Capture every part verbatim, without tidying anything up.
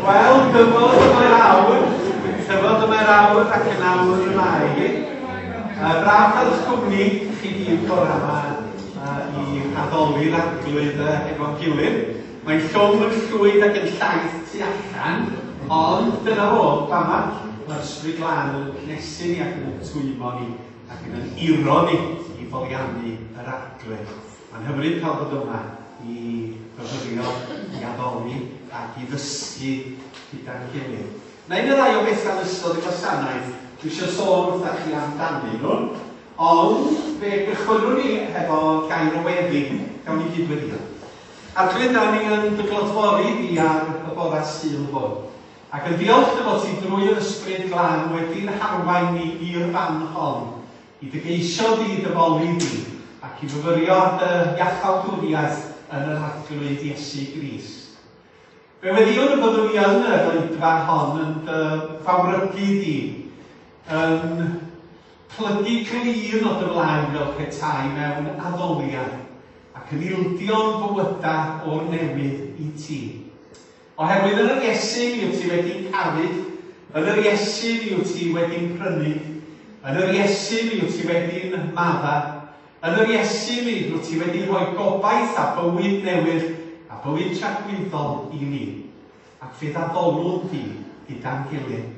Wel, dyfod yma'r awr, dyfod yma'r awr ac yn awr yma i. Braf cael eich cwmni chi gyd bore yma i addoli'r arglwydd efo'n gilydd. Mae'n llwm yn llwyd ac yn llaeth tu allan, ond dyna fo, fama, mae'r ysbryd lan yn cnesu ni ac yn twymo ni ac yn yn iro ni i foliannu yr arglwydd. Mae'n hyfryd cael bod yma i gyfeirio, i addoli ac i ddysgu gyda'n gilydd. Na un y rai o bethau yn ystod y gwasanaeth, dwi eisiau sôn wrthach chi amdani nhw, ond fe gychwynnwn ni efo gair o weddi, gawn ni gydweddio. Arglwydd da ni yn dyglodfori fi ar y bora sy'n hwn, ac yn diolch dy fod ti drwy'r ysbryd glân wedi'n harwain ni i'r fan hon, i dygeisio di dyfoli di, ac i fyfyrio dy iachawdwriaeth yn yr arglwydd Iesu Grist. Fe weddiwn y byddwn ni yn yr oedran hon yn dy fawrygu di, yn plygu clyn o dy flaen fel petai mewn addoliad, ac yn ildio'n bywyda o'r newydd i ti. Oherwydd yn yr Iesu mi wyt ti wedi'n cafyd, yn yr Iesu mi wyt ti wedi'n prynu, yn yr Iesu mi wyt ti wedi'n madda, yn yr Iesu mi wyt ti wedi rhoi gobaith a bywyd newydd a bywyd tragwyddol i ni, ac fydd addolwn di gyda'n gilydd.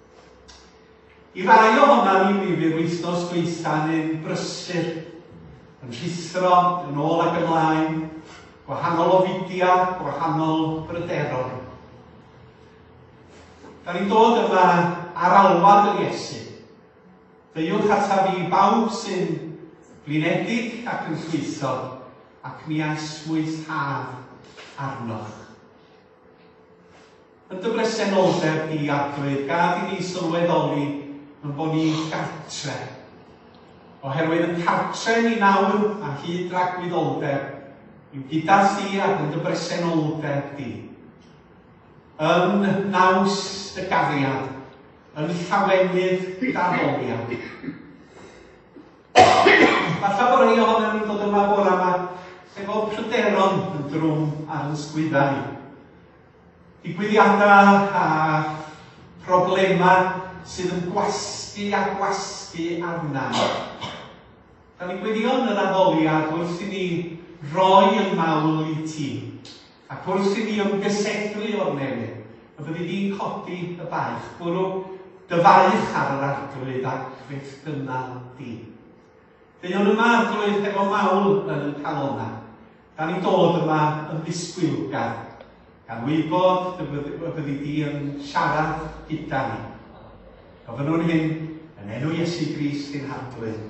I rai ohona ni mi fydd wythnos gweitha'n yn brysur, yn rhithro, yn ôl ac ymlaen, gwahanol o fideo, gwahanol bryderon. Da ni'n dod yma ar alwad yr Iesu. Deiwch ata fi bawb sy'n blinedig ac yn llwytho, ac mi aesmwythaf arnoch. Yn dy bresenoldeb i arglwydd, gad i ni sylweddoli yn bod ni gartre. Oherwydd yn cartre ni nawr a hyd ragwyddoldeb, yw gyda thi ac yn dy bresenoldeb di. Yn naws dy gariad, yn llawenydd daddoliad. Falle bod rhai ohono ni'n dod yma bore yma efo pryderon yn drwm ar yn sgwyddau ni. Digwyddiadau a problemau sydd yn gwasgu a gwasgu arnaf. Da ni'n gweddio yn yr addoliad wrth i ni roi yn mawl i ti, ac wrth i ni ymgysedlu o'r newydd, y byddi di'n codi y baich, bwrw dyfaich ar yr arglwydd ac beth gynnal di. Deion yma arglwydd efo mawl yn y calona. Da ni'n dod yma yn ddisgwylgar, gan wybod y byddi di yn siarad gyda ni. Gofynnwn hyn yn enw Iesu Grist ein arglwydd.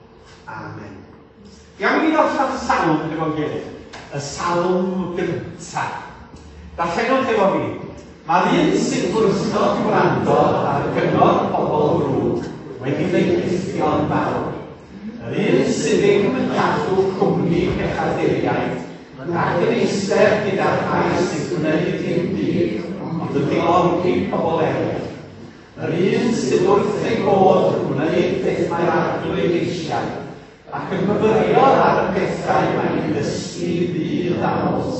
Amen. Iawn ni ddod y salwm efo'n gilydd. Y salwm gyntaf. Darllenwch efo fi. Mae'r un sy'n gwrthod gwrando ar gyngor pobl drwg wedi ddeithio'n fawr. Yr un sydd ddim yn cadw cwmni pechaduriaeth ac yn eistedd gyda'r rhai sy'n gwneud dim byd ond yn diolgi pobl eraill. Yr un sydd wrth ei bod yn gwneud beth mae'r arglwydd eisiau ac yn myfyrio ar y bethau mae'n dysgu ddydd a nos.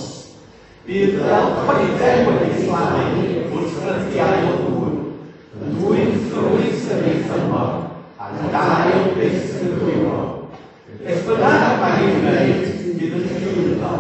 Bydd fel coeden wedi llai wrth ryddiau o dŵr, yn dwy'n ffrwyth yn ei thymor, a'n dail byth yn dwymo. Beth bynnag mae'n ei wneud, bydd yn llwyddo.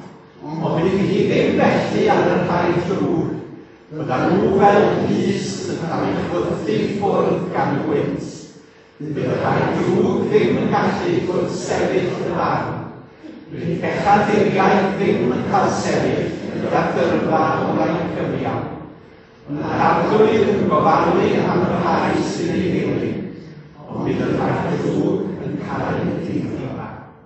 Ond bydd hi ddim felly ar y rhai drwg, bydda nhw fel lys yn cael ei chwythu ffwrdd gan gwynt. Bydd y rhai drwg ddim yn gallu gwrthsefyll y farn. Bydd bechaduriaeth ddim yn cael sefyll gyda dyrfa o rai cyfiawn. Mae'r arglwydd yn gofalu am y rhai sy'n ei ddilyn, ond bydd y rhai drwg yn cael ei ddilyn.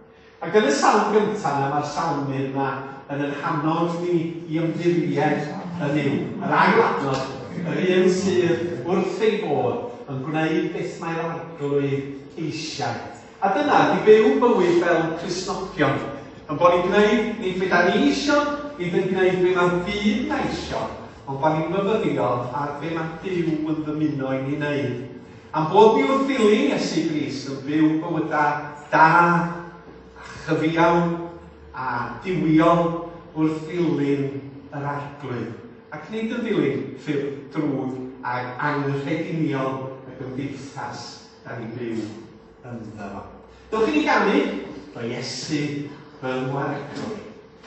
Ac yn y salm gyntaf yna, mae'r salmydd yma yn yn hanod ni i ymddiried yn yw. Yr ail adnod, yr un sydd wrth ei bod yn gwneud beth mae'r arglwydd eisiau. A dyna, di byw bywyd fel Cristnogion, yn bod ni'n gwneud nid beth da ni eisiau, nid yn gwneud beth mae'r byd na eisiau, ond bod ni'n myfyrio ar beth mae Duw yn ddymuno i ni wneud. Am bod ni wrth ddilyn Iesu Grist yn byw bywydau da, a chyfiawn, a diwiol wrth ddilyn yr arglwydd. ac nid yn dilyn ffurf drwg ag anghrediniol y gymdeithas da ni'n byw ynddo fo. Dewch i ni ganu o Iesu fy ngwaregwr.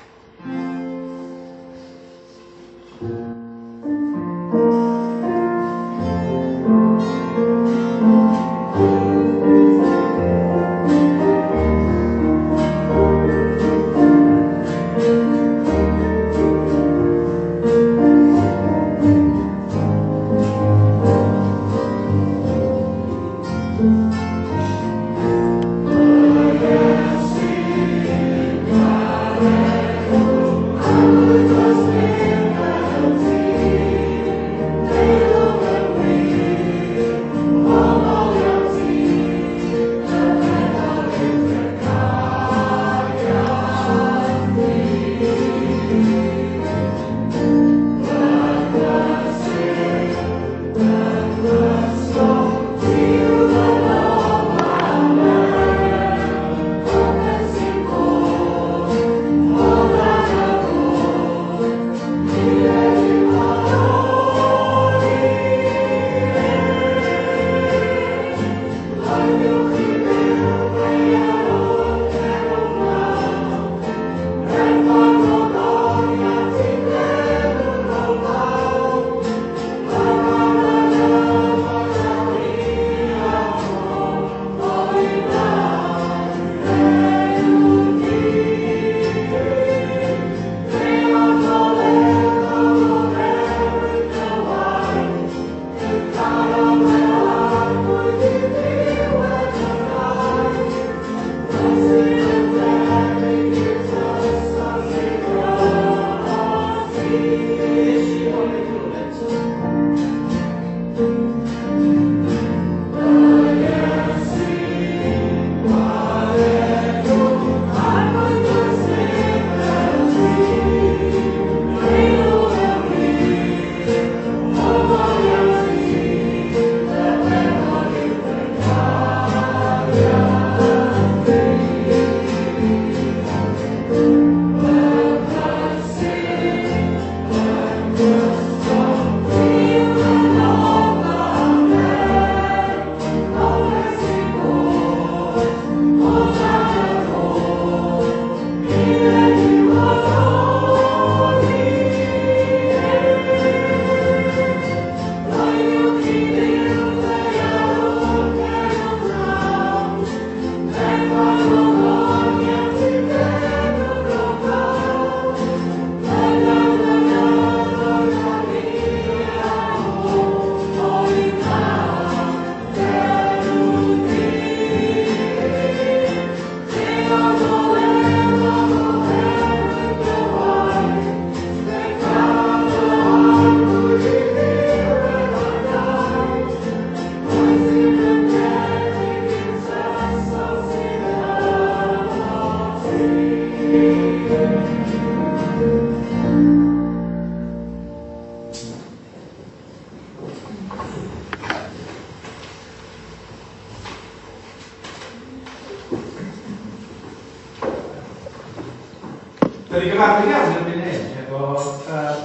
Dwi'n ei gyfarwydd iawn yn mynd hyn, efo um,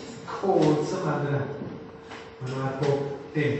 codes yma dyna. Mae nhw ar bob dim.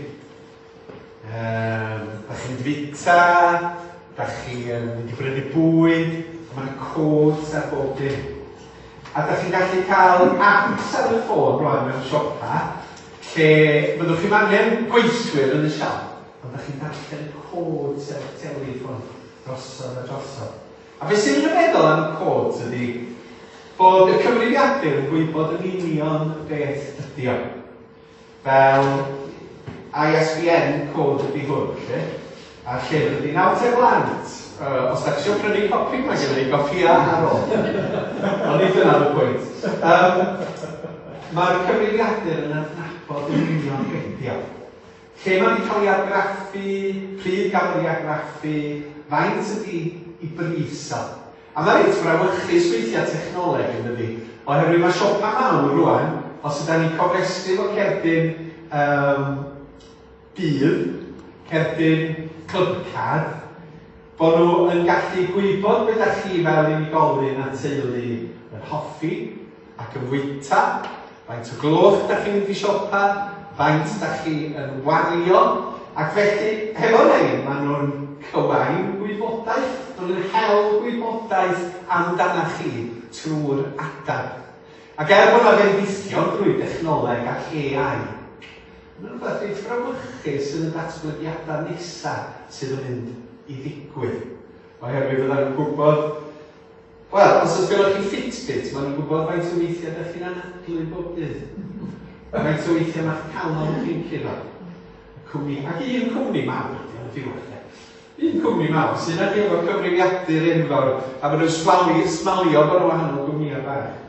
Um, da chi'n fita, da chi'n mynd i brynu bwyd, mae codes ar bob dim. A da chi'n gallu cael apps ar y ffôn rwan mewn siopa, lle byddwch chi'n angen gweithwyr yn y siop, ond da chi'n darllen codes ar y telefon drosodd a drosodd. A beth sy'n rhyfeddol am codes ydy bod y cyfrifiadur yn gwybod yn union beth ydy o. Fel I S B N code ydy hwn, lle. A llyfr ydy naw te blant. Uh, os da chi eisiau prynu copi, mae gen i gofia ar ôl. Ond nid yna'r pwynt. Um, Mae'r cyfrifiadur yn adnabod yn union beth ydy o. Lle mae wedi cael ei argraffu, pryd gael ei argraffu, faint ydy i bryso. A mae reit frawyrchus weithiau technoleg yn dydi. Oherwydd mae siopa mawr rwan, os ydym ni'n cofrestru fo cerdyn um, bydd, cerdyn clybcad, bod nhw yn gallu gwybod beth ydych chi fel unigolyn a teulu yn hoffi ac yn fwyta Faint o gloch da chi'n mynd i siopa, faint da chi yn wario, ac felly, hefo hyn, maen nhw'n cywain gwybodaeth, maen nhw'n hel gwybodaeth amdana chi trwy'r adar. Ac er bod yna fendithio drwy dechnoleg ac A I, mae'n rhywbeth ei ffrawlychus yn y datblygiadau nesaf sydd yn mynd i ddigwydd. Oherwydd fydda nhw'n gwybod, wel, os oes gyda chi Fitbit, maen nhw'n gwybod faint o weithiau ydych chi'n anadlu bob dydd. Faint o weithiau mae'ch calon chi'n curo. Cwmni, ac un cwmni mawr, ydy o'n diwedd. Un cwmni mawr sy'n ag efo cyfrifiadur enfawr, a maen nhw'n smalio, smalio bod nhw'n wahanol cwmnïau bach.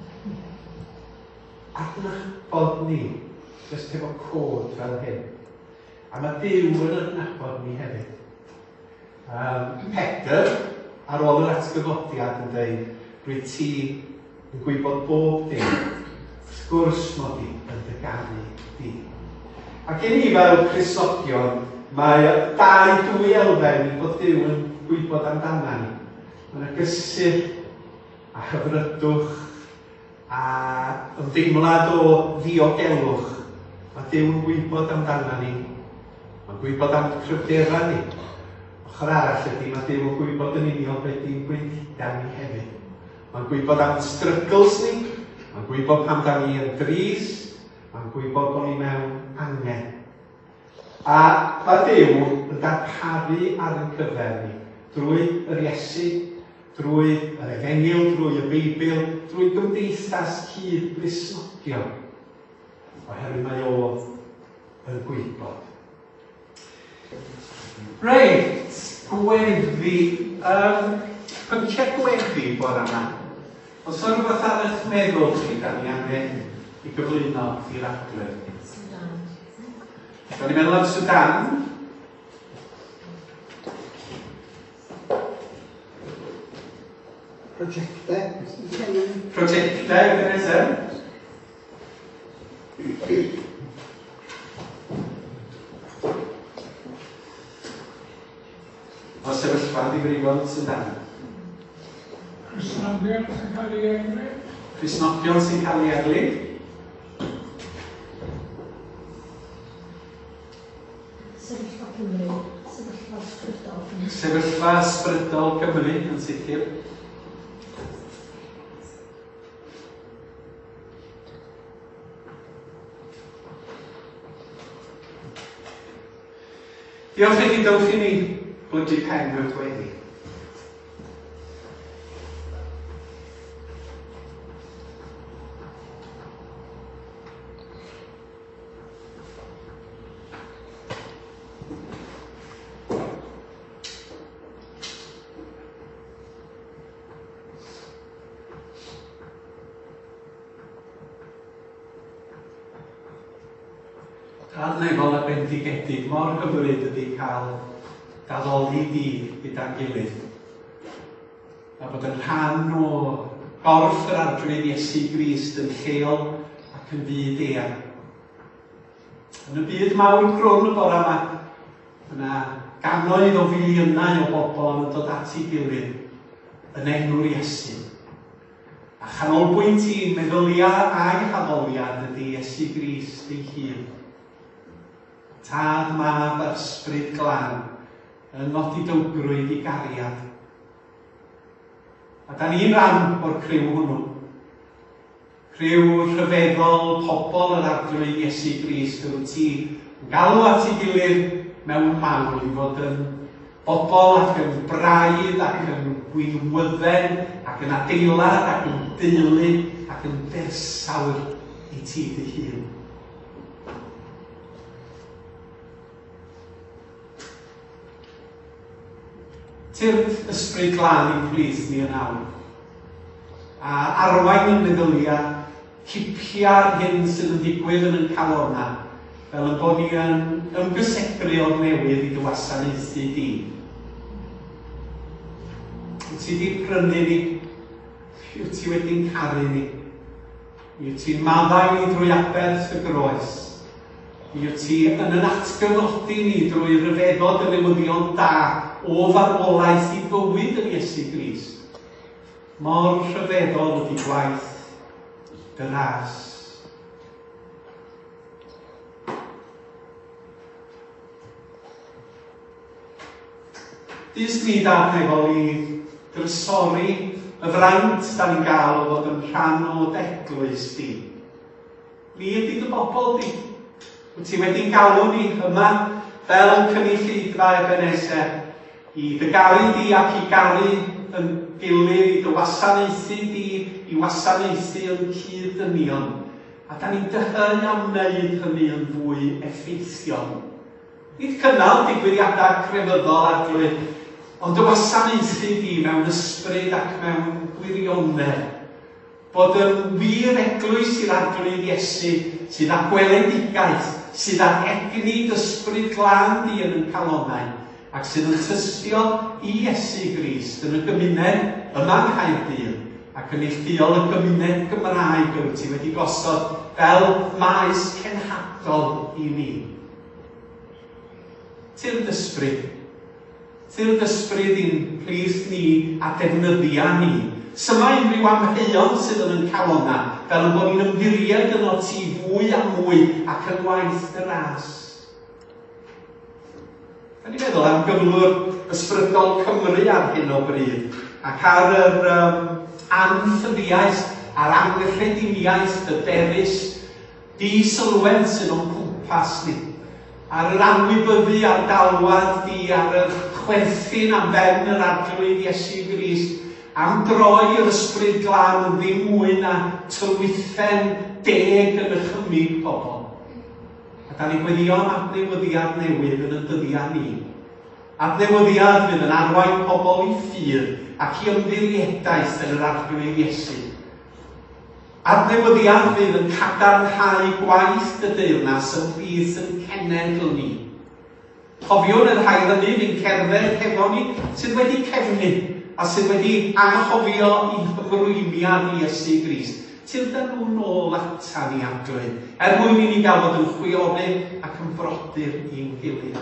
Adnabod ni, jyst efo cod fel hyn. A mae Duw yn adnabod ni hefyd. Um, Pedr, ar ôl yr atgyfodiad yn dweud, rwy ti yn gwybod bob dim, sgwrs mod i yn dy garu di. Ac i ni fel Cristnogion, mae dau dwy elfen i bod Duw yn gwybod amdana ni. Mae'n gysur a hyfrydwch a ymdeimlad o ddiogelwch. Mae Duw yn gwybod amdana ni. Mae'n gwybod am cryfderau ni. Ochr arall ydy, mae Duw yn gwybod yn union beth di'n gwendida ni hefyd. Mae'n gwybod am struggles ni. Mae'n gwybod pam da ni yn dris. Mae'n gwybod bod ni mewn angen. A mae Duw yn darparu ar ein cyfer ni drwy yr Iesu, drwy yr Efengyl, drwy y Beibl, drwy gymdeithas cyd-Gristnogion. Oherwydd mae o yn gwybod. Reit, gweddi. Um, Pynciau gweddi bore yma. Os oes rhywbeth ar eich meddwl chi, da ni angen i gyflwyno i'r adref. Da ni'n meddwl am Sudan. Prosiectau. Prosiectau, ydyn nesaf. O sefyllfa ddifrifol Sudan. Cristnogion sy'n cael ei erlu. Cristnogion sy'n cael ei erlu. Sefyllfa Cymru, sefyllfa ysbrydol Cymru. Sefyllfa ysbrydol Cymru, yn sicr. Diolch i chi dewch i ni blygu pen mewn gweddi. Arnefol a bendigedig mor hyfryd ydy cael gaddoli di gyda'n gilydd. A bod yn rhan o gorff yr ardrwydd Iesu Grist yn lleol ac yn byd eang. Yn y byd mawr crwn y bore yma, yna gannoedd o filiynau o bobl yn dod at ei gilydd yn enw'r Iesu. A chanolbwynt i'n meddyliau a'i haddoliad ydy Iesu Grist ei hun. Tad, mab, ysbryd glân, yn nodi dywgrwydd i gariad. A da ni'n rhan o'r criw hwnnw. Criw rhyfeddol pobl yr ardrwydd Iesu Grist, wyt ti yn galw at ei gilydd mewn mawl i fod yn bobl ac yn braidd ac yn gwynwydden ac yn adeilad ac yn deulu ac yn bersawr i ti dy hun. Tyrd ysbryd glân i'n plith ni yn awr. A arwain yn meddyliau, cipia'r hyn sydd yn digwydd yn yn calonna, fel yn bod ni yn ymgysegru o'r newydd i dy wasanaethu di. Wyt ti wedi prynu ni, wyt ti wedi'n caru ni, wyt ti'n maddau ni drwy aberth y groes, wyt ti yn yn atgyfnodi ni drwy ryfeddod y newyddion da o farwolaeth i bywyd yn Iesu Grist. Mor rhyfeddol ydy gwaith dy ras Dys ni dad efo i drysori y fraint da ni'n gael o fod yn rhan o eglwys di. Ni ydy dy bobl di. Wyt ti wedi'n galw ni yma fel cynulleidfa Ebenezer i dy garu di ac i garu yn gilydd, i dy wasanaethu di, i wasanaethu yn cyd-dynion. A da ni'n dyhau am wneud hynny yn fwy effeithiol. Nid cynnal digwyddiadau crefyddol arglwydd, ond dy wasanaethu di mewn ysbryd ac mewn gwirionedd. Bod yn wir eglwys i'r arglwydd Iesu sydd â gweledigaeth, sydd â egni dysbryd glân di yn yn calonnau, ac sydd yn tystio i Iesu Grist yn y gymuned yma yng Nghaerdydd, ac yn neilltuol y gymuned Gymraeg wyt ti wedi gosod fel maes cenhadol i ni. Ti'r dysbryd. Ti'r dysbryd i'n plis ni a defnyddia ni. Syma unrhyw amheuon sydd yn yn calonna, fel yn bod ni'n ymddiried yno ti fwy a mwy ac yn waith y ras. Da ni'n meddwl am gyflwr ysbrydol Cymru ar hyn o bryd, ac ar yr um, anffyddiaeth, a'r anghyffrediniaeth, y derys, di-sylwedd sydd o'n cwmpas ni. Ar yr anwybyddu a'r dalwad di, ar yr chwerthin am ben yr arglwydd Iesu Grist, am droi yr ysbryd glân yn ddim mwy na tywithen deg yn y chymig pobl. A da ni gweddio am adnewyddiad newydd yn y dyddiau ni. Adnewyddiad fydd yn arwain pobl i ffyr ac i ymddiriedais yn yr arglwydd Iesu. Adnewyddiad fydd yn cadarnhau gwaith y deyrnas yn fydd yn cenedl ni. Cofiwn yr rhai hynny fi'n cerdded hefo ni sydd wedi cefnu a sydd wedi anghofio i hymrwymiad i Iesu Grist. Tilda nhw nôl ata ni arglwydd, er mwyn i ni gael fod yn chwiorydd ac yn brodyr i'n gilydd.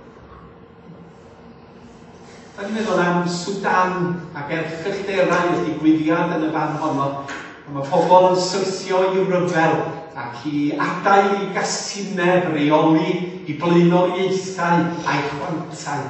Da ni'n meddwl am Sudan ac erchyllderau y digwyddiad yn y fan honno. Mae pobl yn syrthio i ryfel ac i adael i gasineb reoli, i blaenoriaethau a'i chwantau.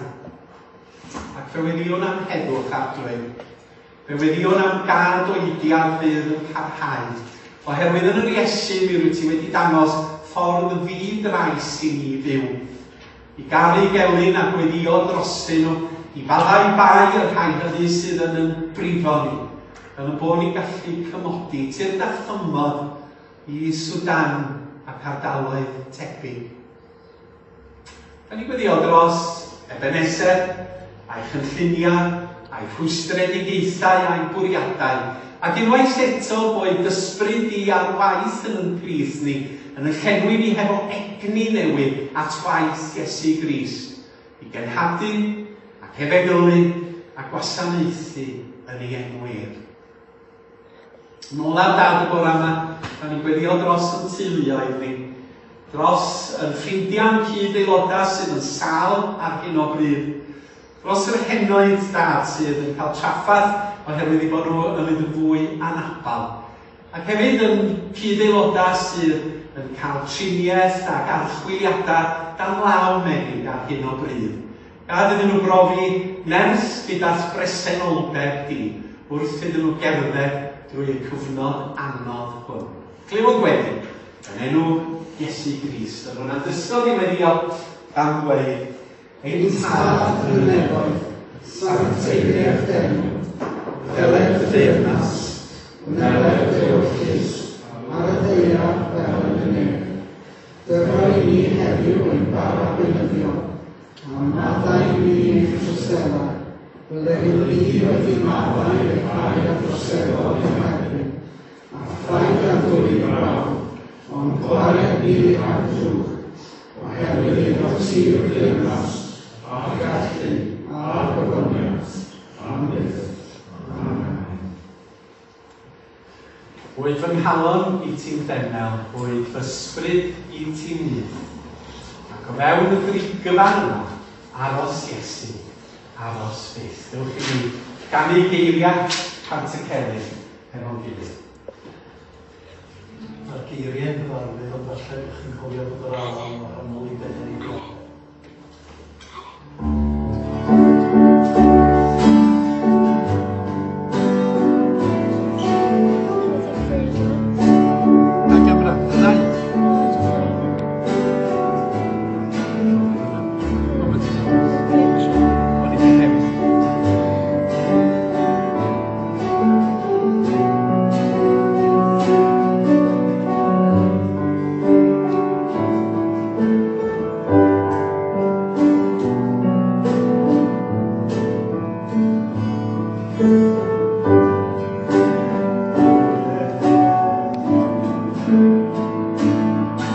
Ac fe weddion am heddwch arglwydd. Fe weddion am gad oediad fydd yn parhau. Oherwydd yn yr Iesu mi rwyt ti wedi dangos ffordd fi-drais i ni fyw. I garu gelyn a gweddio drostyn nhw, i faddau bai yr rhai hynny sydd yn yn brifo ni. Fel y bod ni'n gallu cymodi tir dathymod i Sudan ac ardaloedd tebyg. Da ni'n gweddio dros Ebenezer, a'i chynlluniau, a'i rhwystredigaethau a'i bwriadau, ac unwaith eto bod dysbryd i ar waith yn yn plith ni, yn y llenwi ni hefo egni newydd at waith Iesu Grist, i genhadu ac efegylu a gwasanaethu yn ei enwir. Nôl ar dad y bore yma, da ni'n gweddio dros yn teuluoedd ni, dros yn ffrindiau'n cyd-aelodau sydd yn sal ar hyn o bryd, dros yr henoedd dad sydd yn cael traffath oherwydd i bod nhw yn mynd yn fwy anabal. Ac hefyd yn cyd-aelodau sydd yn cael triniaeth ac archwiliadau dan law menig ar hyn o bryd. Gad iddyn nhw brofi nerth gyda'r bresenoldeb di wrth iddyn nhw gerdded drwy'r cyfnod anodd hwn. Clywog wedyn, yn enw Iesu Grist, yn hwnna'n dysgol i weddio gan dweud, ein tad yn nefoedd, sancteiriau'r denw, ddeled y deyrnas, neled y deyrllys, ar y ddeiraf fel yn y nef. Dyma i ni heddiw yn bara bynyddio, a maddau ni yn trosela, byddai'n li wedi maddau y rhai a troseddol yn erbyn, a ffaid a ddwy braw, ond gwared ni ar drwch, oherwydd iddo ti'r deyrnas, a'r gallu, a'r gogoniaeth, am byth. Amen. Bwyd fy nghalon i ti'n ddemel, bwyd fy ysbryd i ti'n nydd. Ac o fewn y brigfan yma, aros Iesu, aros byth. Dewch i ni ganu geiriau pant y celyn efo'n gilydd. Mae'r geiriau'n gyfarwydd, ond falle bych chi'n cofio bod yr alam yn wahanol i beth yn ei gweld.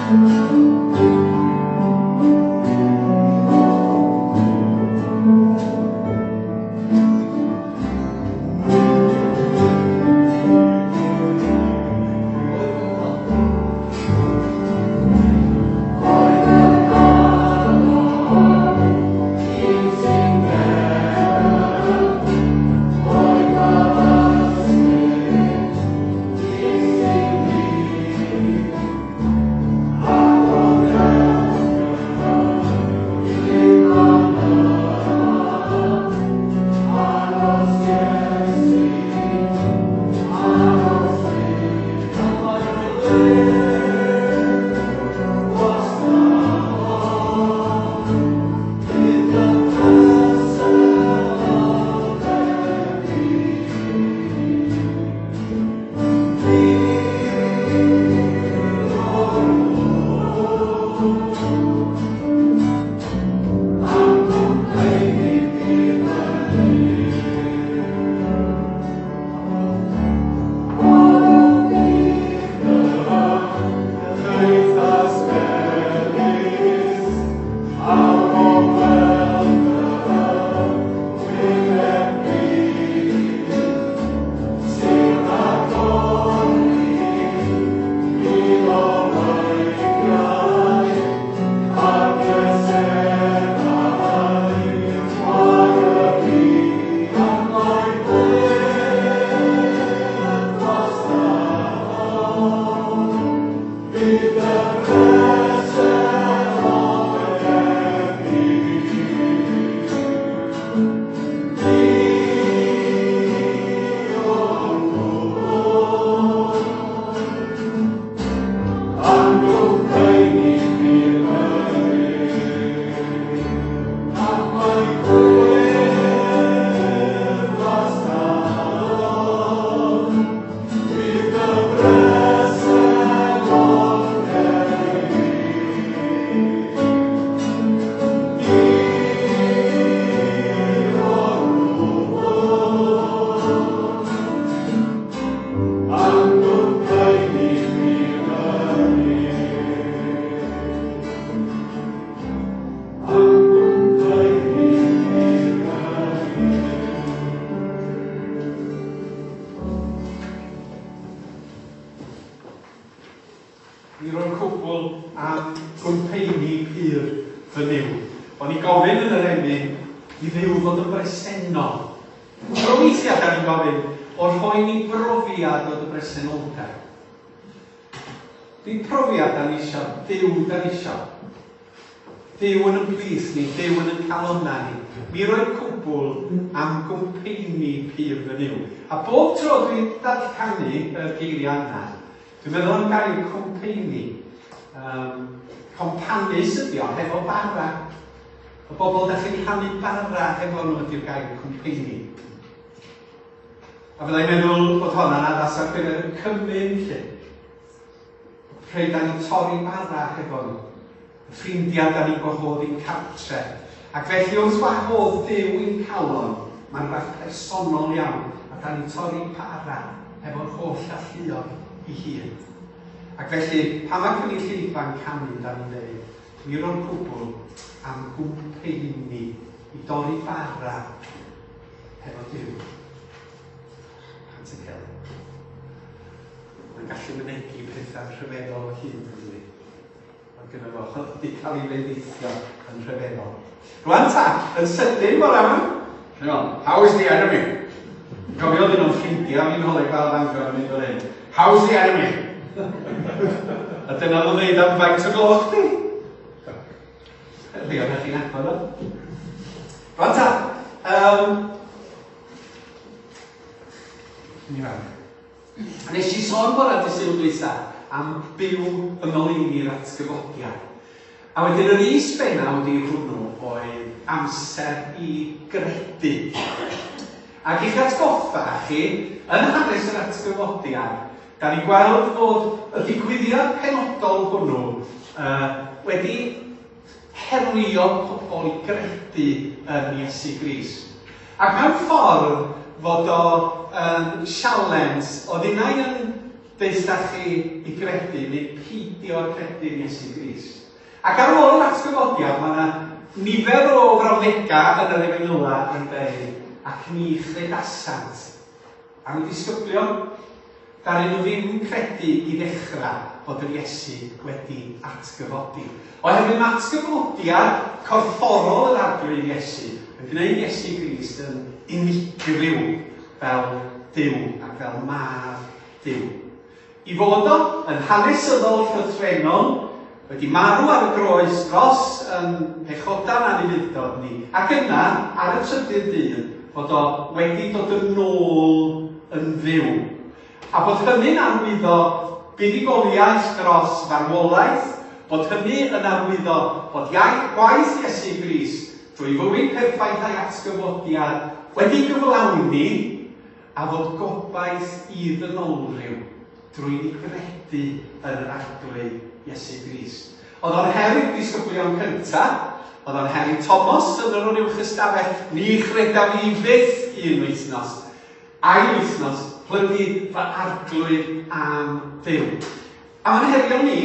Mi roi'n cwbl am gwmpeni pyr fy niw. O'n i gofyn yn yr emyn i ddiw fod yn bresennol. Tro weithiau da ni'n gofyn o rhoi ni brofiad o dy bresenoldeb. Di'n profiad da ni isio, Duw da ni isio. Duw yn ymplith ni, Duw yn yn calonna ni. Mi roi'n cwbl am gwmpeni pyr fy niw. A bob tro dwi'n darlcanu y geiriau yna, dwi'n meddwl am gael cwmpeni. Um, Companus ydi o, hefo bara. Y bobl da chi'n rhannu bara hefo nhw ydy'r gair cwmpeni. A fyddai'n meddwl bod hwnna'n addas ar gyfer y cymyn lle. Rhai da ni'n torri bara hefo nhw. Y ffrindiau da ni'n gwahodd i'n cartre. Ac felly wrth wahodd Duw i'n calon, mae'n rhaid personol iawn. A da ni'n torri bara hefo'r holl alluoedd i hun. Ac felly, pan mae cynulleidfa'n canu da ni'n dweud, mi ro'n cwbl am gwmpeni i dorri bara hefo Duw. Pant y cel. Mae'n gallu mynegu pethau rhyfeddol o hyn, ydy. Mae gyda fo, wedi cael ei feddithio yn rhyfeddol. Rwan ta, yn sydyn bore yma. How's the enemy? Gofio dyn nhw'n ffrindiau, fi'n holi gael fangor yn mynd o'r un. How's the enemy? A dyna nhw'n dweud am faint o gloch di. Fi o'na chi'n agor o. Rwan ta, um, ni fan. A nes i sôn bora dy sy'n dwytha am byw yn oleini'r atgyfodiad. A wedyn yr is-benna wedi hwnnw oedd amser i gredu. Ac i'ch atgoffa chi, yn hanes yr atgyfodiad, da ni gweld fod y ddigwyddiad penodol hwnnw uh, wedi herio pobl i gredu yn Iesu Grist. Ac mewn ffordd fod o um, sialens, oedd unai yn beth da chi i gredu neu peidio credu yn Iesu Grist. Ac ar ôl yr atgyfodiad, mae yna nifer o frawddegau yn yr Efengyla yn dweud ac ni chredasant. A mi disgyblion, ddaru nhw ddim credu i ddechrau bod yr Iesu wedi atgyfodi. Oherwydd mae atgyfodiad corfforol yr arglwydd Iesu yn gwneud Iesu Grist yn unigryw fel Duw ac fel mab Duw. I fod o yn hanesyddol llythrenol, wedi marw ar y groes dros yn pechodan anifeiliaid ni, ac yna, ar y trydydd dydd, bod o wedi dod yn ôl yn fyw. A bod hynny'n arwyddo buddugoliaeth dros farwolaeth, bod hynny yn arwyddo bod iaith gwaith Iesu Grist drwy fywyd perffaith a'i atgyfodiad wedi gyflawni, a fod gobaith i ddynolryw drwy ni gredu yn yr arglwydd Iesu Grist. Oedd o'n heri disgyblion cyntaf, oedd o'n heri Thomas yn yr uwch ystafell, ni chreda fi fyth un wythnos, ail wythnos, plygu fy arglwydd am Duw. A mae'n herio ni,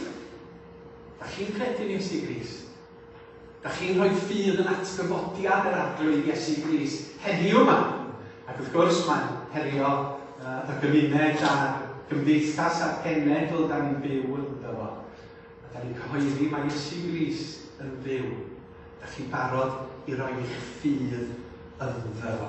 da chi'n credu yn Iesu Grist. Da chi'n rhoi ffydd yn atgyfodiad yr arglwydd Iesu Grist heddiw yma. Ac wrth gwrs mae'n herio uh, y gymuned a'r gymdeithas a'r cenedl da ni'n byw yn ddo. A da ni'n cyhoeddi mae Iesu Grist yn fyw. Da chi'n barod i roi eich ffydd yn ddo.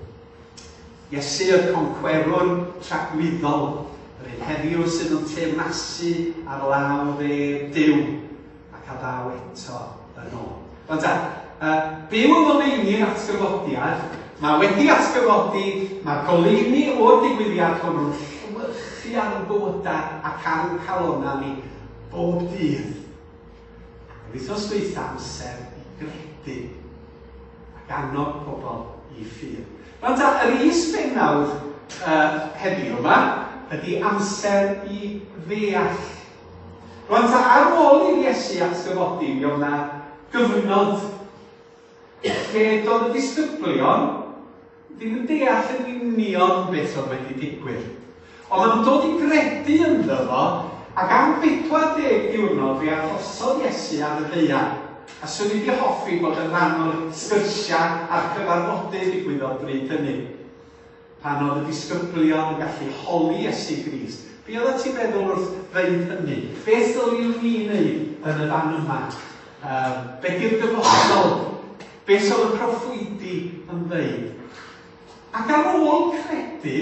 Iesu y concwerwr tragwyddol, yr un heddiw sydd yn teyrnasu ar law dde Duw ac a ddaw eto yn ôl. Ond ta, uh, byw yn oleini'r atgyfodiad, mae wedi atgyfodi, mae goleini o'r digwyddiad hwnnw'n llywyrchu ar y bywydau ac ar y calona ni bob dydd. Wythnos dweutha amser i gredu ac annog pobl i ffyr. Ond ta, yr is-bennawd uh, heddiw yma ydy amser i ddeall. Ond ta, ar ôl i'r Iesu atgyfodi, mi oedd yna gyfnod lle doedd y disgyblion ddim yn deall yn union beth oedd wedi digwydd. Ond maen nhw'n dod i gredu ynddo fo, ac am bedwar deg diwrnod fe arhosodd Iesu ar y ddaear. A swn i wedi hoffi bod yn rhan o'r sgyrsiau a'r cyfarfodydd digwyddodd bryd hynny. Pan oedd y disgyblion yn gallu holi Iesu Grist. Be oedd ti'n meddwl wrth ddeud hynny? Beth ddyliwn ni wneud yn y fan yma? Uh, beth yw'r dyfodol? Beth oedd y proffwydi yn ddeud? Ac ar ôl credu,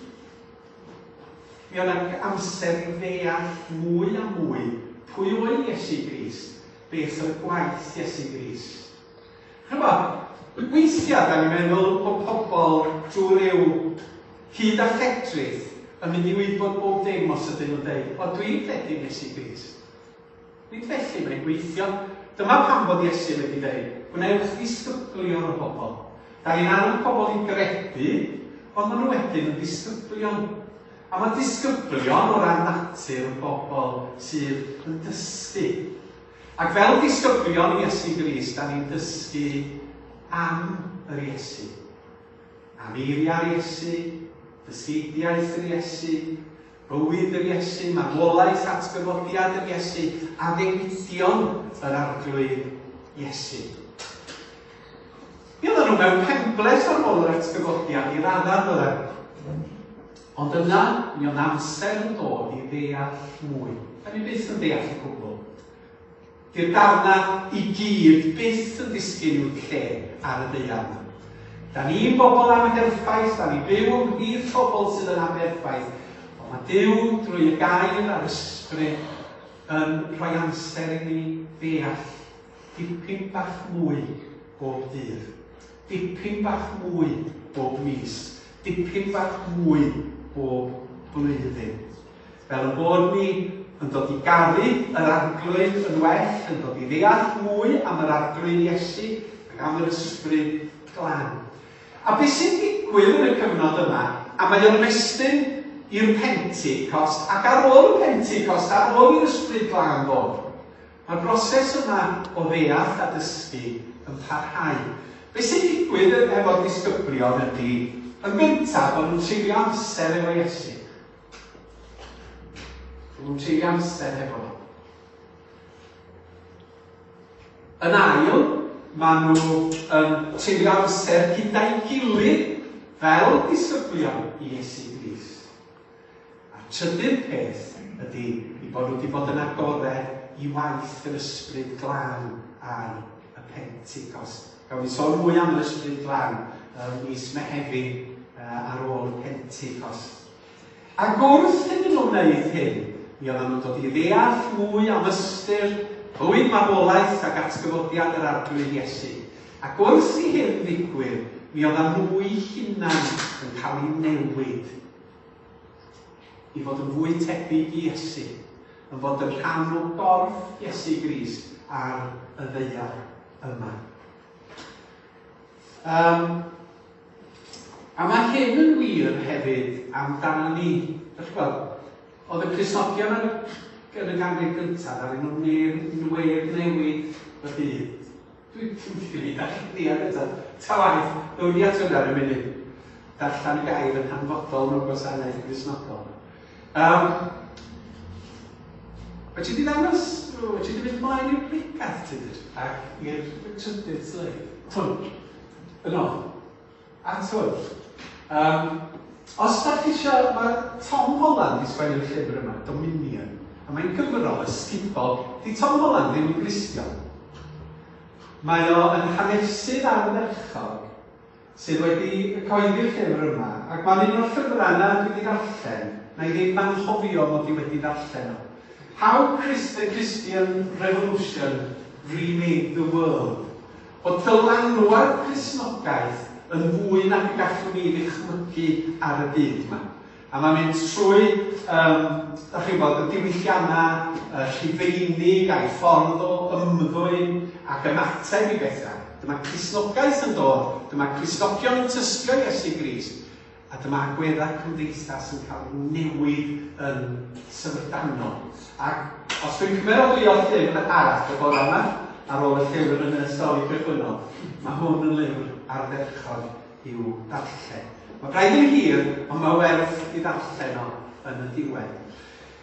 mi oedd amser i ddeall mwy a mwy pwy oedd Iesu Grist, beth oedd gwaith Iesu Grist. Chyba, weithiau da ni'n meddwl bod pobl drwy ryw hyd a lletrydd yn mynd i wybod bob dim os ydyn nhw'n dweud, o dwi'n credu Iesu Grist. Nid felly mae'n gweithio. Dyma pam bod Iesu wedi dweud, gwnewch ddisgyblion o bobl. Da ni'n annog pobl i gredu, ond maen nhw wedyn yn disgyblion. A mae disgyblion o ran natur yn bobl sydd yn dysgu. Ac fel disgyblion i Iesu Grist, da ni'n dysgu am yr Iesu. Am eiriau'r Iesu, dysgidiaeth yr Iesu, bywyd yr Iesu, marwolaeth atgyfodiad yr Iesu, a ddewidion yr arglwydd Iesu. Mi oedden nhw mewn penbles ar ôl yr atgyfodiad i raddau yna. Ond yna, mi oedd amser yn dod i ddeall mwy. Da ni byth yn deall y cwbl. Di'r darna i gyd byth yn disgyn i'w lle ar y deian. Da ni'n bobl am herffaith, da ni byw ymhlith pobl sydd yn am herffaith. Ond mae Duw drwy y gair a'r ysbryd yn rhoi amser i ni ddeall dipyn bach mwy bob dydd. Dipyn bach mwy bob mis. Dipyn bach mwy bob blwyddyn. Fel y bod ni yn dod i garu yr arglwydd yn well, yn dod i ddeall mwy am yr arglwydd Iesu ac am yr ysbryd glân. A beth sy'n digwydd yn y cyfnod yma, a mae o'n mestyn i'r Pentecost, ac ar ôl y Pentecost, ar ôl i'r ysbryd glân ddod, mae'r broses yma o ddeall a dysgu yn parhau. Beth sy'n digwydd efo'r disgyblion ydy, yn gyntaf, bod nhw'n treulio amser efo Iesu. Nhw'n treulio amser hefo nhw. Yn ail, maen nhw yn treulio amser gyda'i gilydd fel disgyblion i Iesu Grist. A trydydd peth ydy i bod nhw wedi bod yn agored i waith yr ysbryd glân ar y Pentecost. Gawn ni sôn mwy am yr ysbryd glân ym mis Mehefin uh, ar ôl y Pentecost. Ac wrth iddyn nhw wneud hyn, mi oedden nhw'n dod i ddeall mwy am ystyr bywyd marwolaeth ac atgyfodiad yr arglwydd Iesu. Ac wrth i hyn ddigwydd, mi oedden nhw'i hunan yn cael ei newid i fod yn fwy tebyg i Iesu, yn fod yn rhan o gorff Iesu Grist ar y ddaear yma. Um, a mae hyn yn wir hefyd amdana ni. Ydych gweld, oedd y Cristnogion yn y ganrif gyntaf ar un nhw'n wedd newid y byd. Dwi'n ffili darllen ni ar eto. Ta waith, ddwn i at hwnna yn y munud. Darllen y gair yn hanfodol mewn gwasanaeth Cristnogol. Um, Wyt ti wedi ddangos, wyt ti wedi mynd mlaen i'r brigath ti dyd, ac i'r trydydd sleid. Hwn. Yno. At hwn. Um, os da chi eisiau, mae Tom Holland i sgwennu'r llyfr yma, Dominion, a mae'n gyfrol ysgubol. Di Tom Holland ddim yn Gristion. Mae o yn hanesydd ardderchog sydd wedi cyhoeddi'r llyfr yma, ac mae'n un o'r llyfrau yna dwi wedi darllen, na i ddim anghofio mod i wedi darllen o. How Christ, the Christian Revolution Remade the World. O dylanwad Cristnogaeth yn fwy nag y gallwn ni ddychmygu ar y byd yma. A mae'n mynd trwy, um, da chi'n bod, y diwylliannau uh, rhifeinig a'i ffordd o ymddwyn ac ymateb i bethau. Dyma Cristnogaeth yn dod, dyma Cristnogion yn tysgo Iesu Grist, a dyma agweddau cymdeithas yn cael newid yn sefyddanol. Ac os dwi'n cymerolio llyfr arall y bore yma, ar ôl y llyfr yn y stori cychwynnol, mae hwn yn lyfr ardderchog i'w darllen. Mae braidd yn hir, ond mae werth i darllen o yn y diwedd.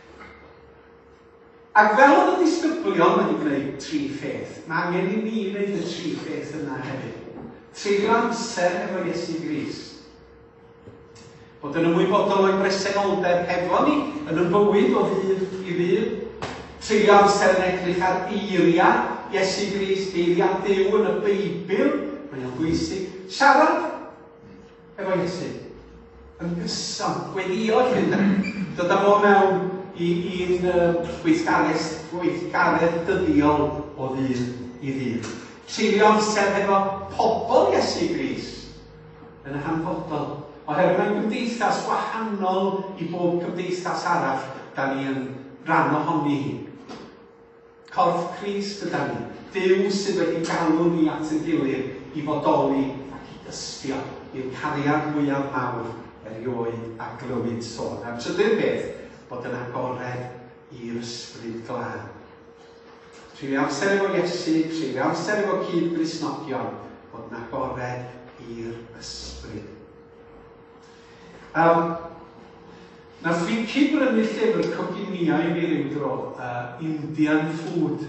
Ac fel oedd y disgyblion wedi gwneud tri pheth, mae angen i ni wneud y tri pheth yna hefyd. Treulio amser efo Iesu Grist. Bod yn ymwybodol o'i bresenoldeb hefo ni yn y bywyd o ddydd i ddydd. Treulio amser yn edrych ar eiriau Iesu Grist, eiriau Duw yn y Beibl, mae'n bwysig. Siarad efo Iesu. Yn gyson, gweddio llun. Dod â fo mewn i'n gweithgaredd, gweithgaredd dyddiol o ddydd i ddydd. Treulio amser efo pobl Iesu Grist yn y hanfodol. Oherwydd mae'n gymdeithas wahanol i bob cymdeithas arall da ni yn rhan ohoni hi. Corff Crist yda ni. Duw sydd wedi galw ni at ein gilydd i fodoli ac i dysgio i'r cariad mwyaf mawr erioed a glywyd sôn. A'r trydydd beth, bod yn agored i'r ysbryd glân. Treulio amser efo Iesu, treulio amser efo cyd Gristnogion, bod yn agored i'r ysbryd. Um, Nath fi cyd-brynu llyfr coginio i fi ryw dro, uh, Indian Food.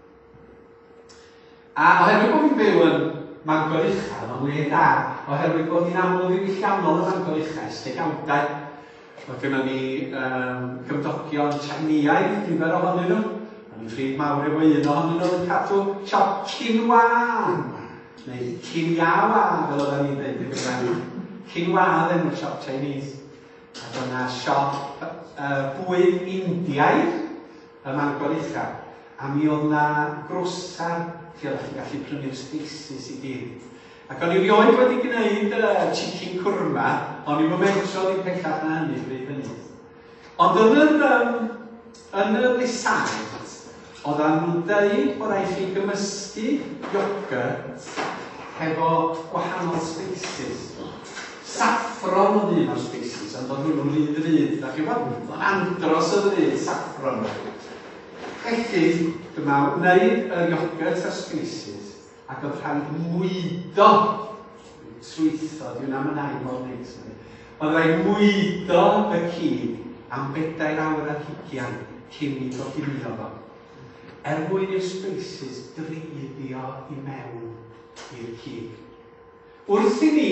A oherwydd bod fi'n byw yn Mangor Uchel, yn le da, oherwydd bod hi'n amlwg i ddiwylliannol yn Mangor Uchel, stegawdau. Mae gynnu ni um, gymdogion Tsianiaidd, nifer ohonyn nhw. Mae'n ffrid mawr efo un ohonyn nhw yn cadw siop Cinwa, neu Cinyawa, fel oedden ni'n dweud yn Gymraeg. Cinwa ddim yn siop Chinese. Ac o'na siop uh, bwyd Indiaidd ym Mangor Uchel. A mi oedd na grwsar lle oedd chi'n gallu prynu'r spices i gyd. Ac o'n i rioed wedi gwneud uh, chicken kurma, ond i'n momentro ddim pellach na hynny bryd hynny. Ond yn yr, um, yn y ddisant, oedd nhw'n dweud bod rhaid chi gymysgu iogurt hefo gwahanol spices. Saffron oedd un o'r spices, ond oedd hwnnw'n ryd ryd. Da chi'n bod? Oedd andros o ryd saffron. Felly, dyma wneud y iogurt a'r spices, ac oedd rhaid mwydo, trwytho, dwi'n am yn ail o'r neis. Oedd rhaid mwydo y cyd am bedair awr ar hugian cyn i goginio fo. Er mwyn i'r sbeisis dreidio i mewn i'r cig. Wrth i ni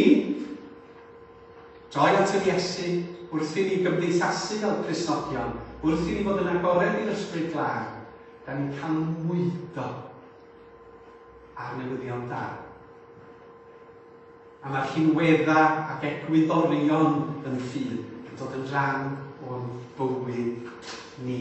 droi at yr Iesu, wrth i ni gymdeithasu fel Cristnogion, wrth i ni fod yn agored i'r ysbryd glân, da ni'n cael mwydo ar newyddion da. A mae'r llinweddau ac egwyddorion yn ffydd yn dod yn rhan o'n bywyd ni.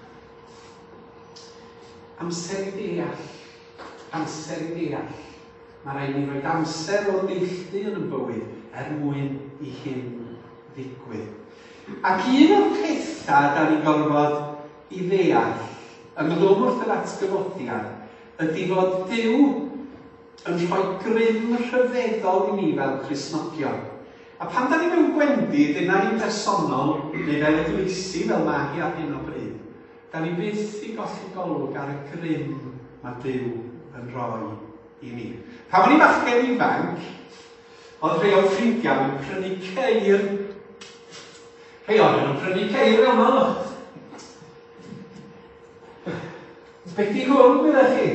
Amser i deall, amser i deall. Mae rhaid ni roed amser o'r neilltu yn y bywyd er mwyn i hyn ddigwydd. Ac un o'r pethau da ni'n gorfod i ddeall yn ddod wrth yr atgyfodiad ydy fod Duw yn rhoi grym rhyfeddol i ni fel Cristnogion. A pan da ni mewn gwendid, dyna ni'n bersonol, neu fel eglwysi fel mae hi ar hyn o bryd, da ni byth i golli golwg ar y grym mae Duw yn rhoi i ni. Pan o'n i bachgen ifanc, oedd rhai o'r ffrindiau yn prynu ceir. Rhai o'n yn prynu ceir fel yma. Beth di hwn gyda chi?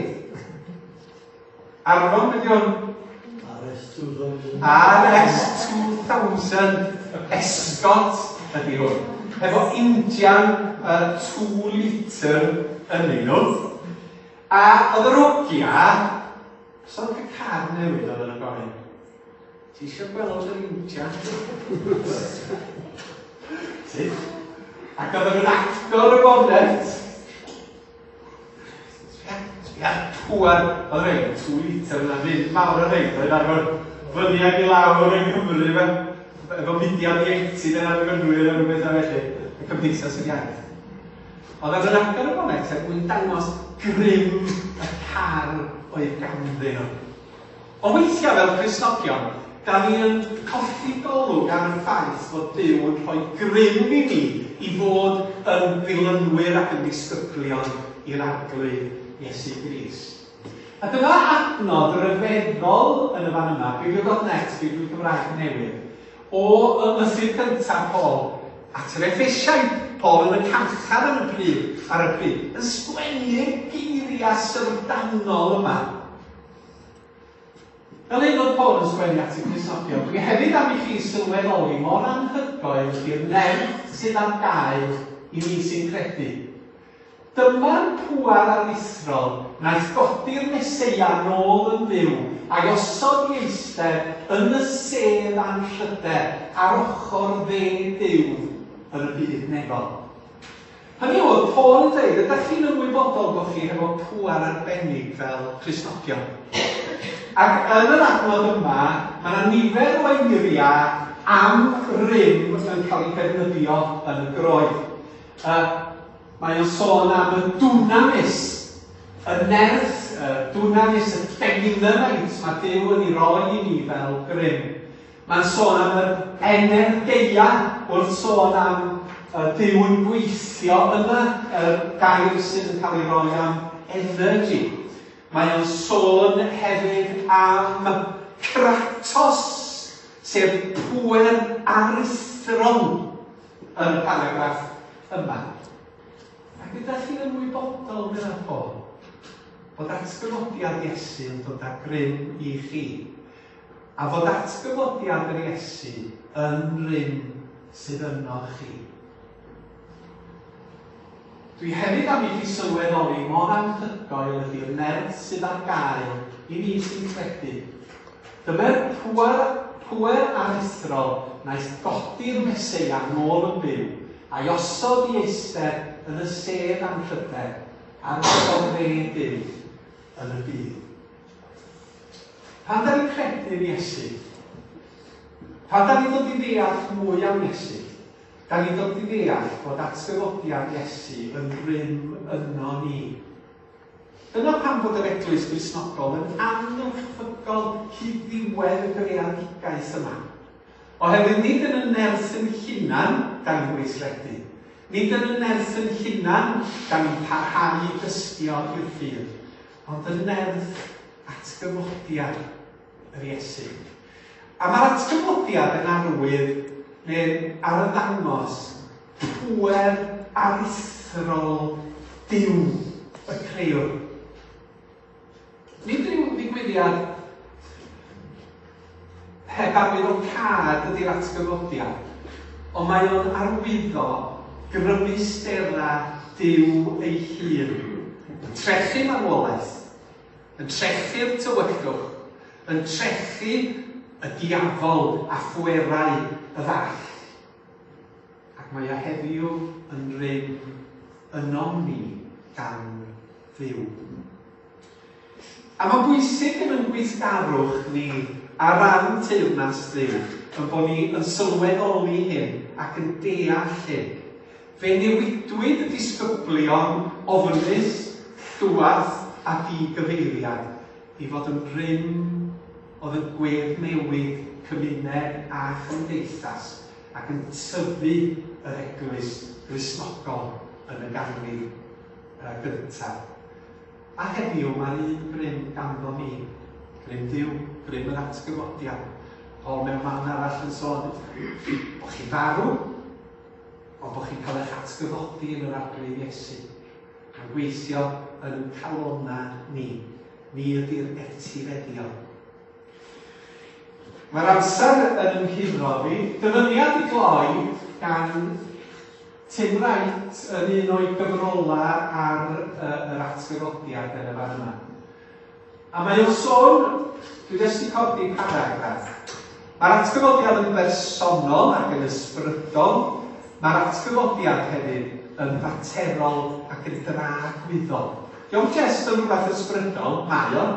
Arfon ydi hwn? R S two thousand. R S two thousand Escot ydi hwn. Efo injan uh, two litre yn un. A oedd yr ogia, so'n cael car newydd oedd yn y gofyn. Ti eisiau gweld yr injan? Ti? Ac oedd yn actor y bonnet. Ia, pŵar, oedd rhaid, two litre yna mynd mawr o rhaid, oedd arfer fyny ag i lawr yn Cymru, efo mudiad ieunctid yn arbenwyr yn rhywbeth o felly, y cymdeithas yn iaith. Oedd ar yr agor y bonnet, er mwyn dangos grym y car oedd ganddyn nhw. O weithiau fel Cristnogion, da ni yn colli golwg ar y ffaith fod Duw yn rhoi grym i ni i fod yn ddilynwyr ac yn disgyblion i'r arglwydd Iesu Grist. A dyma adnod ryfeddol yn y fan yma, Bibl net, Bibl Gymraeg newydd, o y lythyr cyntaf Paul at yr Effesiaid. Paul yn y canchar yn y pryd, ar y pryd, yn sgwennu'r geiriau syrdanol yma. Fel un oedd Paul yn sgwennu at y Cristnogion, dwi hefyd am i chi sylweddoli mor anhygoel i'r nerth sydd ar gael i ni sy'n credu. Dyma'r pŵar aruthrol wnaeth godi'r Meseia nôl yn fyw a'i osod i eistedd yn y sedd anrhyder ar ochr dde Duw yn y byd nefol. Hynny oedd, Paul yn dweud, ydych chi'n ymwybodol bod chi efo pŵar arbennig fel Cristnogion. Ac yn yr adnod yma, mae yna nifer o eiriau am rym yn cael ei defnyddio yn y groen. Uh, Mae o'n sôn am y dwnamis, y nerth, y dwnamis, y dynamite mae Duw yn ei roi i ni fel grym. Mae'n sôn am yr energeia wrth sôn am uh, Duw yn gweithio yna, y uh, gair sydd yn cael ei roi am energy. Mae o'n sôn hefyd am kratos, sef pŵer aruthrol yn y paragraff yma. Ac ydych chi'n ymwybodol mewn Paul bod atgyfodiad Iesu yn dod â grym i chi, a fod atgyfodiad yr Iesu yn rym sydd yno chi. Dwi hefyd am i chi sylweddoli mor anhygoel ydy'r nerth sydd ar gael i ni sy'n credu. Dyma'r pŵer, pŵer aruthrol wnaeth godi'r Meseia nôl yn byw a'i osod i eistedd yn y sedd anrhyder ar ochr dde Duw yn y byd. Pan da ni'n credu yn Iesu, pan da ni'n dod i ddeall mwy am Iesu, da ni'n dod i ddeall bod atgyfodiad Iesu yn rym yno ni. Dyna pam bod yr Eglwys Gristnogol yn anhygoel hyd ddiwedd y greadigaeth yma. Oherwydd nid yn y nerth yn hunan da ni'n gweithredu. Nid yn y nerth yn hunan da ni'n parhau i dystio i'r ffydd, ond y nerth atgyfodiad yr Iesu. A mae'r atgyfodiad yn arwydd, neu ar y ddangos, pŵer aruthrol athro Duw y Creuwr. Nid ryw ddigwyddiad heb arwyddocad ydy'r atgyfodiad, ond mae o'n arwyddo grymusdera Duw ei hun, yn trechu marwolaeth, yn trechu'r tywyllwch, yn trechu y diafol a phwerau y ddall. Ac mae o heddiw yn rym yno ni gan Dduw. A mae'n bwysig yn yn gweithgarwch ni ar ran teyrnas Dduw, yn bod ni yn sylweddoli hyn ac yn deall hyn. Fe newidwyd y disgyblion ofnus, llwath a di-gyfeiriad i fod yn rym oedd yn gweddnewid cymuned a chymdeithas ac yn tyfu yr eglwys Gristnogol yn y ganrif uh, gyntaf. A heddiw mae'n un grym ganddo ni, grym Duw, grym yr atgyfodiad. Hol mewn man arall yn sôn bod chi farw, ond bod chi'n cael eich atgyfodi yn yr arglwydd Iesu. Mae'n gweithio yn calonna ni. Ni ydy'r etifeddion. Mae'r amser yn ymhudro fi. Dyfyniad i gloi gan Tim Wright yn un o'i gyfrola ar uh, yr atgyfodiad yn y fan yma. A mae o'n sôn, dwi jyst i codi paragraff. Mae'r atgyfodiad yn bersonol ac yn ysbrydol. Mae'r atgyfodiad hefyd yn faterol ac yn dragwyddol. Diolch jyst yn rhywbeth ysbrydol, mae o'n.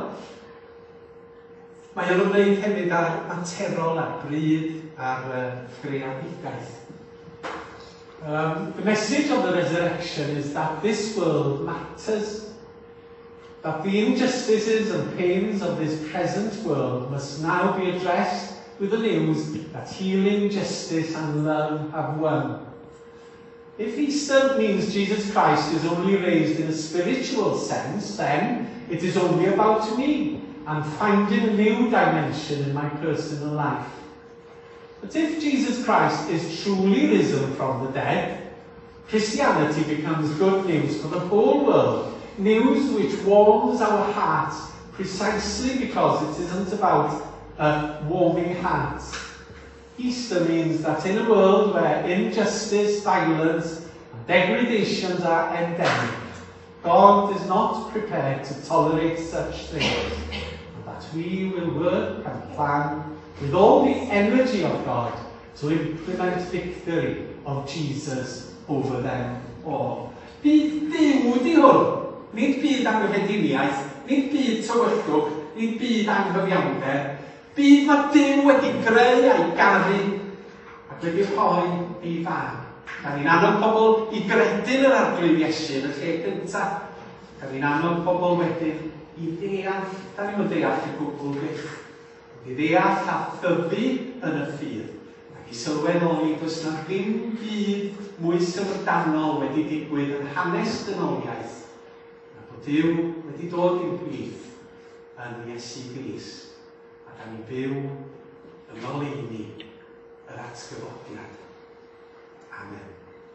Mae o'n ymwneud hefyd ar materol, ar bryd, ar uh, greadigaeth. Um, the message of the resurrection is that this world matters. That the injustices and pains of this present world must now be addressed with the news that healing, justice and love have won. If Easter means Jesus Christ is only raised in a spiritual sense, then it is only about me and finding a new dimension in my personal life. But if Jesus Christ is truly risen from the dead, Christianity becomes good news for the whole world, news which warms our hearts precisely because it isn't about a warming heart. Easter means that in a world where injustice, violence and degradations are endemic, God is not prepared to tolerate such things, and that we will work and plan with all the energy of God to implement victory of Jesus over them all. Byd Duw di hwn, nid byd anghyfediniaeth, nid byd tywyllwch, nid byd anghyfiawnder, byd mae Duw wedi greu a'i garu ac wedi rhoi ei fan. Da ni'n annog pobl i gredu'n yr arglwydd Iesu yn y lle gyntaf. Da ni'n annog pobl wedyn i ddeall, da ni'n deall y gwbl byth. I ddeall a thyfu yn y ffydd, ac i sylweddoli does na ddim byd mwy syfrdanol wedi digwydd yn hanes dynoliaeth, a bod Duw wedi dod i'n plith yn Iesu Grist, a da ni byw yn oleuni yr atgyfodiad. Amen.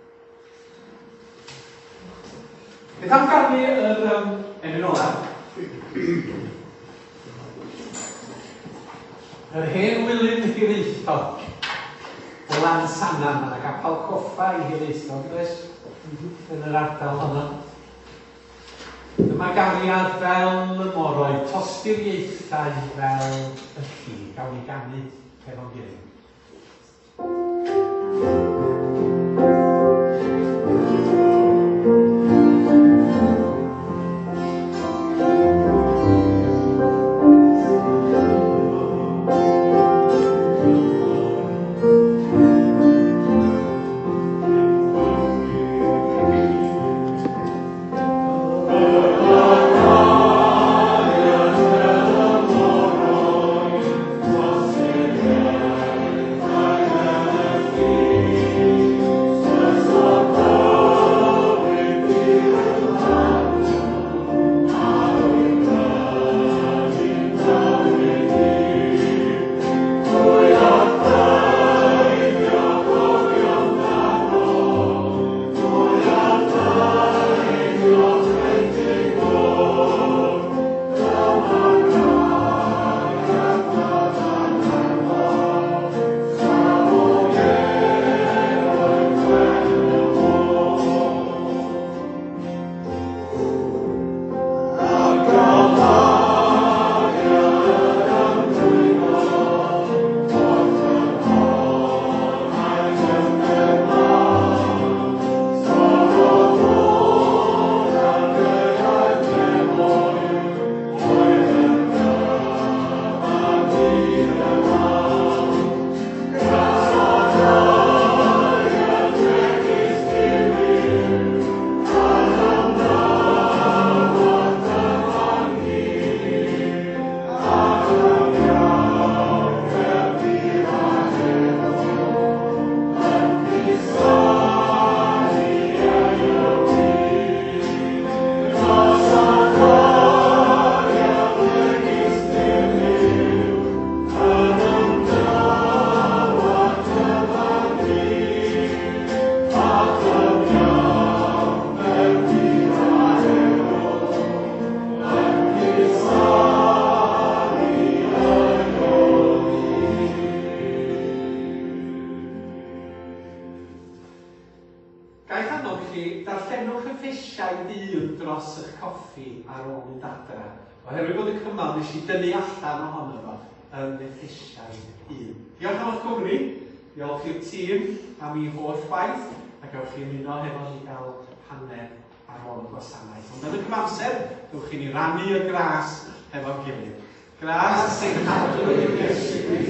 Beth am garnu yr um, emyn olaf? Yr hen wylyn hiraethog o Lansannan, mae'n gapal coffa i hiraethog, does? Yn yr ardal honno. Dyma gariad fel y moroedd, tosti'r ieithau fel y chi, gawn ni ganu efo'n gilydd. Amen. Ga'i annog chi, darllenwch y ffesiau dyn dros eich coffi ar ôl mynd adra. Oherwydd bod y cymal nes i dynnu allan ohono fo yn y ffesiau un. Diolch am eich cwmni, diolch i'r tîm am ei holl waith, a gewch chi ymuno hefo ni gael hanner ar ôl y gwasanaeth. Ond yn y cyfamser, gewch chi ni rannu y gras hefo'n gilydd. Gras sy'n cadw i'r Iesu.